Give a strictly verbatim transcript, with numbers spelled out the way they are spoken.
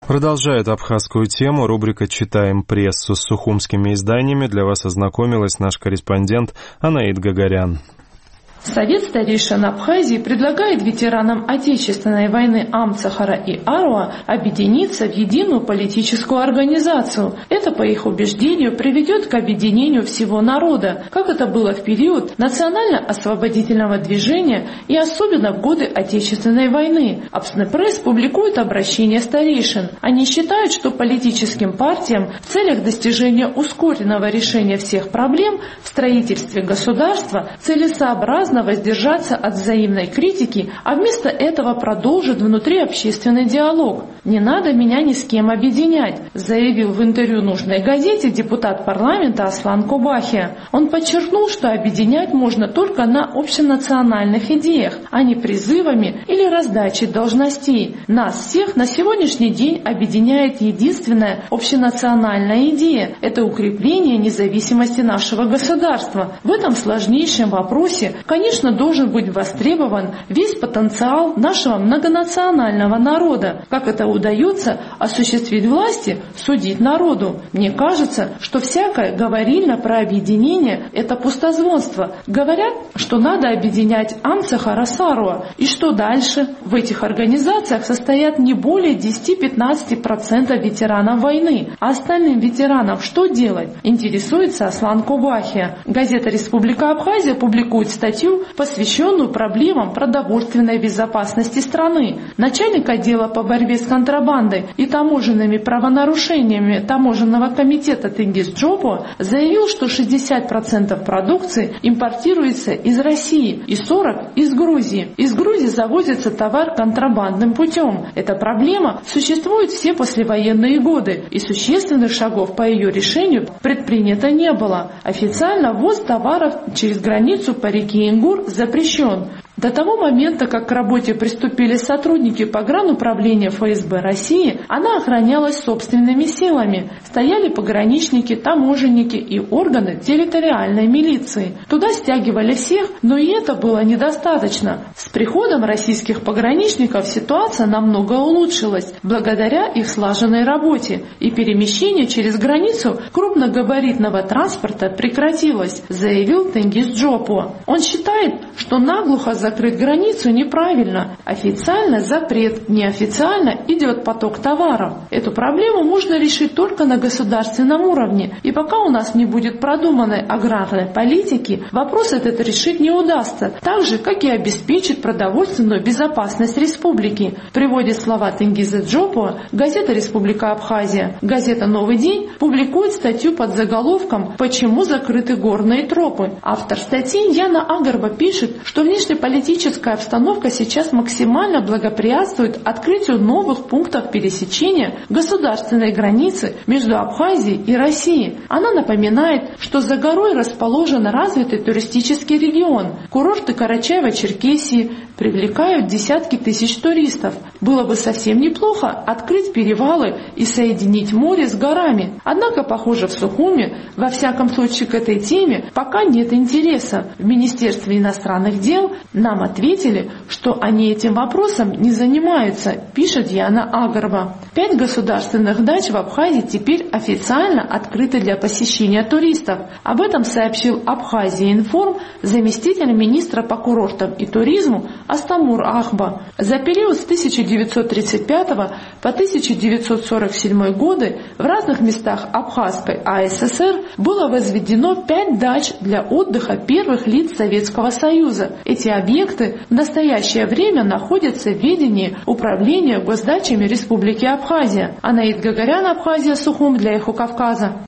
Продолжает абхазскую тему рубрика «Читаем прессу». С сухумскими изданиями для вас ознакомилась наш корреспондент Анаит Гагарян. Совет старейшин Абхазии предлагает ветеранам Отечественной войны Амцахара и Аруа объединиться в единую политическую организацию. Это, по их убеждению, приведет к объединению всего народа, как это было в период национально-освободительного движения и особенно в годы Отечественной войны. Абснепресс публикует обращение старейшин. Они считают, что политическим партиям в целях достижения ускоренного решения всех проблем в строительстве государства целесообразно воздержаться от взаимной критики, а вместо этого продолжит внутриобщественный диалог. «Не надо меня ни с кем объединять», заявил в интервью нужной газете депутат парламента Аслан Кобахия. Он подчеркнул, что объединять можно только на общенациональных идеях, а не призывами или раздачей должностей. Нас всех на сегодняшний день объединяет единственная общенациональная идея – это укрепление независимости нашего государства. В этом сложнейшем вопросе, конечно, должен быть востребован весь потенциал нашего многонационального народа. Как это удается осуществить власти, судить народу? Мне кажется, что всякое говорильно про объединение – это пустозвонство. Говорят, что надо объединять Амцахара с Аруа. И что дальше? В этих организациях состоят не более десять-пятнадцать процентов ветеранов войны. А остальным ветеранам что делать? Интересуется Аслан Кобахия. Газета «Республика Абхазия» публикует статью, посвященную проблемам продовольственной безопасности страны. Начальник отдела по борьбе с контрабандой и таможенными правонарушениями таможенного комитета Тенгиз Джопо заявил, что шестьдесят процентов продукции импортируется из России и сорок процентов из Грузии. Из Грузии завозится товар контрабандным путем. Эта проблема существует все послевоенные годы, и существенных шагов по ее решению предпринято не было. Официально ввоз товаров через границу по реке Ингур запрещен. До того момента, как к работе приступили сотрудники погрануправления эф эс бэ России, она охранялась собственными силами. Стояли пограничники, таможенники и органы территориальной милиции. Туда стягивали всех, но и это было недостаточно. С приходом российских пограничников ситуация намного улучшилась, благодаря их слаженной работе, и перемещение через границу крупногабаритного транспорта прекратилось, заявил Тенгиз Джопо. Он считает, что наглухо закрыть границу неправильно. Официально запрет, неофициально идет поток товаров. Эту проблему можно решить только на государственном уровне. И пока у нас не будет продуманной аграрной политики, вопрос этот решить не удастся. Так же, как и обеспечить продовольственную безопасность республики. Приводит слова Тенгиза Джопо газета «Республика Абхазия». Газета «Новый день» публикует статью под заголовком «Почему закрыты горные тропы?». Автор статьи Яна Агарба пишет, что внешнеполитическая Политическая обстановка сейчас максимально благоприятствует открытию новых пунктов пересечения государственной границы между Абхазией и Россией. Она напоминает, что за горой расположен развитый туристический регион. Курорты Карачаево-Черкесии привлекают десятки тысяч туристов. Было бы совсем неплохо открыть перевалы и соединить море с горами. Однако, похоже, в Сухуме, во всяком случае к этой теме, пока нет интереса. В Министерстве иностранных дел нам ответили, что они этим вопросом не занимаются, пишет Яна Агарба. Пять государственных дач в Абхазии теперь официально открыты для посещения туристов. Об этом сообщил Абхазия-Информ заместитель министра по курортам и туризму Астамур Ахба. За период с тысяча девятьсот тридцать пятого по тысяча девятьсот сорок седьмой годы в разных местах Абхазской а эс эс эр было возведено пять дач для отдыха первых лиц Советского Союза. Эти объекты в настоящее время находятся в ведении Управления госдачами Республики Абхазия. Анаит Гагарян, Абхазия, Сухум для Эхо Кавказа.